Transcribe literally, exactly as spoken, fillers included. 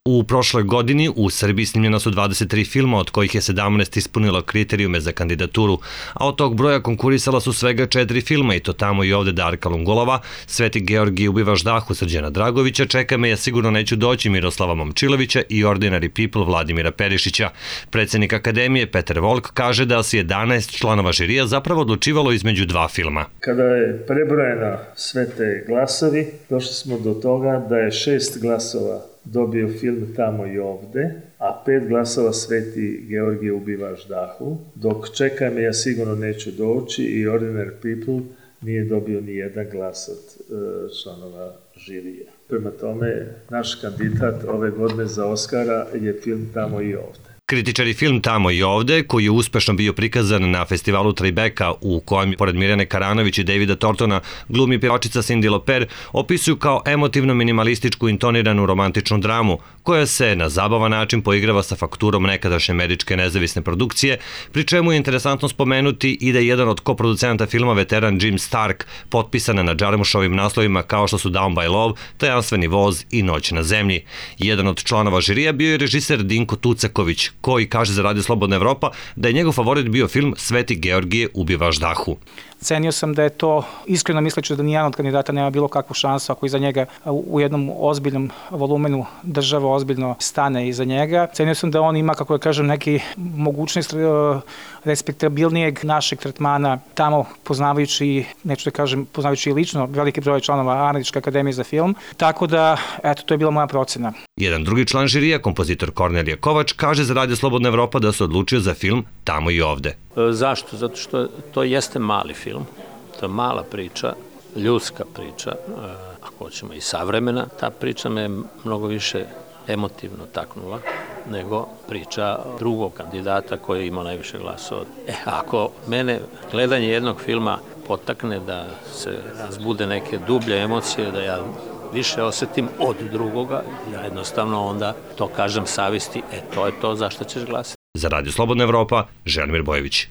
U prošloj godini u Srbiji snimljena su dvadeset tri filma, od kojih je sedamnaest ispunilo kriterijume za kandidaturu, a od tog broja konkurisala su svega četiri filma, i to Tamo i ovde Darka Lungolova, Sveti Georgije ubiva ždahu Srđana Dragovića, Čeka me, ja sigurno neću doći Miroslava Momčilovića i Ordinary People Vladimira Perišića. Predsednik Akademije Petar Volk kaže da se jedanaest članova žirija zapravo odlučivalo između dva filma. Kada je prebrojena sve te glasovi, došli smo do toga da je šest glasova dobio film Tamo i ovde, a pet glasova Sveti Georgije ubiva ždahu, dok Čekaj me, ja sigurno neću doći i Ordinary People nije dobio ni jedan glas od članova žirija. Prema tome, naš kandidat ove godine za Oskara je film Tamo i ovde. Kritičari film Tamo i ovde, koji je uspešno bio prikazan na festivalu Tribeca, u kojem, pored Mirjane Karanović i Davida Tortona, glumi pevačica Cyndi Lauper, opisuju kao emotivno minimalističku intoniranu romantičnu dramu, koja se na zabavan način poigrava sa fakturom nekadašnje američke nezavisne produkcije, pri čemu je interesantno spomenuti i da je jedan od koproducenata filma veteran Jim Stark, potpisan na Džarmušovim naslovima kao što su Down by Love, Tajanstveni voz i Noć na zemlji. Jedan od članova žirija bio je režiser Dinko Tucaković, koji kaže za Radio Slobodna Evropa da je njegov favorit bio film Sveti Georgije ubiva ždahu. Cenio sam da je to, iskreno misleći da nijedan od kandidata nema bilo kakvu šansu ako iza njega u jednom ozbiljnom volumenu država ozbiljno stane iza njega. Cenio sam da on ima, kako da kažem, neki mogućnost respektabilnijeg našeg tretmana tamo, poznavajući, neću da kažem, poznavajući i lično veliki broj članova Američke akademije za film. Tako da, eto, to je bila moja procena. Jedan drugi član žirija, kompozitor Kornelije Kovač, kaže za Radio Slobodna Evropa da se odlučio za film Tamo i ovde. Zašto? Zato što to jeste mali film, to je mala priča, ljudska priča, ako hoćemo i savremena. Ta priča me mnogo više emotivno taknula nego priča drugog kandidata koji je imao najviše glasova. E, ako mene gledanje jednog filma potakne da se razbude neke dublje emocije, da ja više osetim od drugoga, ja jednostavno onda to kažem savjesti, e, to je to za što ćeš glasiti. Za Radio Slobodna Evropa, Želimir Bojević.